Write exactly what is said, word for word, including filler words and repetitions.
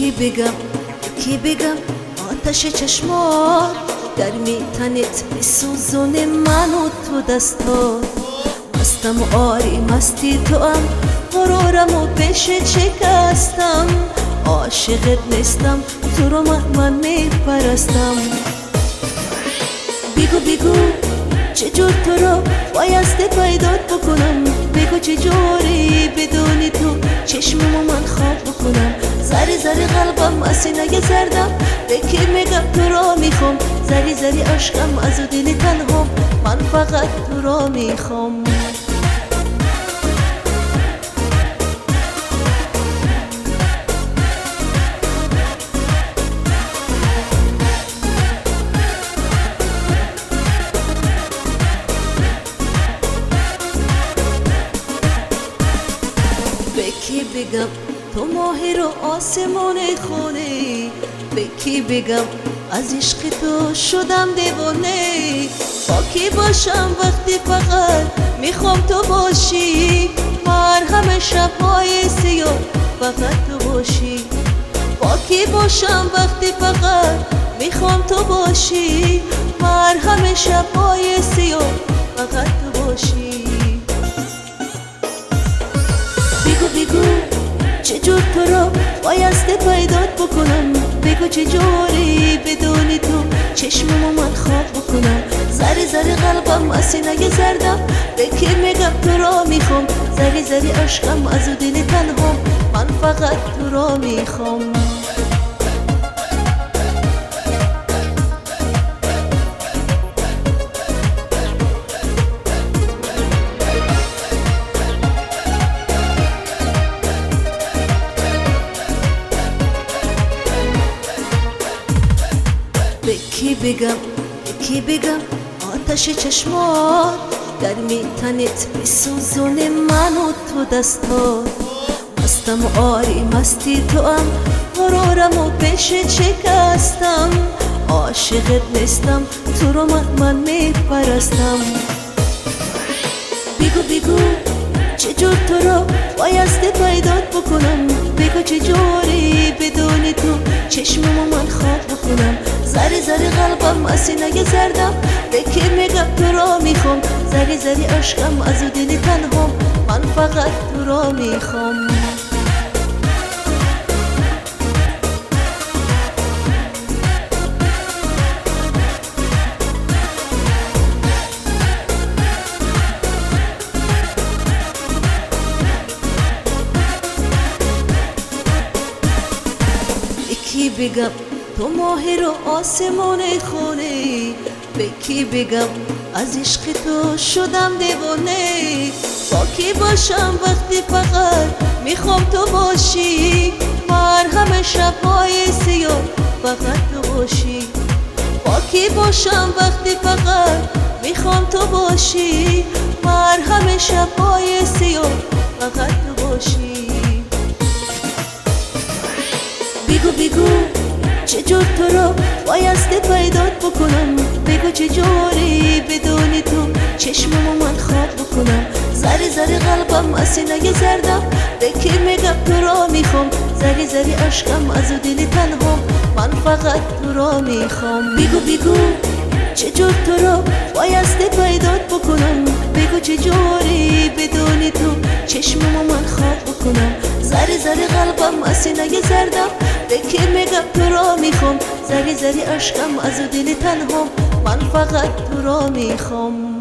کی بگم کی بگم آتش چشمات گرمی تنت میسوزونه منو تو دستات مستم و آری مستی تو هم غرورمو بشه شکستم عاشقت نیستم تو رو من, من میپرستم بگو بگو چجور تو رو بایسته پیدات بکنم بگو چجوری بدونی تو چشممو من خواب بکنم زری زری قلبم از سینه زردم به کی میگم تو رو میخوام زری زری عشقم از دل تنهام من فقط تو رو میخوام به کی بگم تو ماهی رو آسمون خونه به کی بگم از عشق تو شدم دیوانه با کی باشم وقتی فقط میخوام تو باشی من همه شبهای سیاه فقط تو باشی با کی باشم وقتی فقط میخوام تو باشی من همه شبهای سیاه فقط تو باشی بگو بگو چجور تو رو بایسته پیدات بکنم بگو چجوری بدونی تو چشممو من خواب بکنم زری زری قلبم از سینه زردم به کی میگم تو رو میخوام زری زری عشقم از دل تنهام من فقط تو رو میخوام به کی بگم به کی بگم آتش چشمات گرمی تنت میسوزونه منو تو دستات مستم و آری مستی تو هم غرورمو بشه شکستم عاشقت نیستم تو رو من, من میپرستم بگو بگو چجور تو رو بایسته پیدات بکنم بگو چجوری بدونی تو چشممو من خواب بکنم زری زری قلبم از سینه زردم به کی میگم تو رو میخوام زری زری عشقم از دل تنهام من فقط تو رو میخوام به کی بگم تو ماهی رو آسمون خونه به کی بگم از عشق تو شدم دیوانه با کی باشم وقتی فقط میخوام تو باشی من همه شبهای سیاه فقط تو باشی با کی باشم وقتی فقط میخوام تو باشی من همه شبهای سیاه فقط تو باشی بگو بگو چجور تو رو بایسته پیدات بکنم بگو چجوری بدونی تو چشممو من خواب بکنم زری زری قلبم از سینه زردم به کی میگم تو رو میخوام زری زری عشقم از دل تنهام من فقط تو رو میخوام بگو بگو چجور تو رو بایسته پیدات بکنم بگو چجوری بدونی تو چشممو من خواب بکنم زری زری قلبم از سینه زردم به کی میگم تو رو میخوام زری زری عشقم از دل تنهام من فقط تو رو میخوام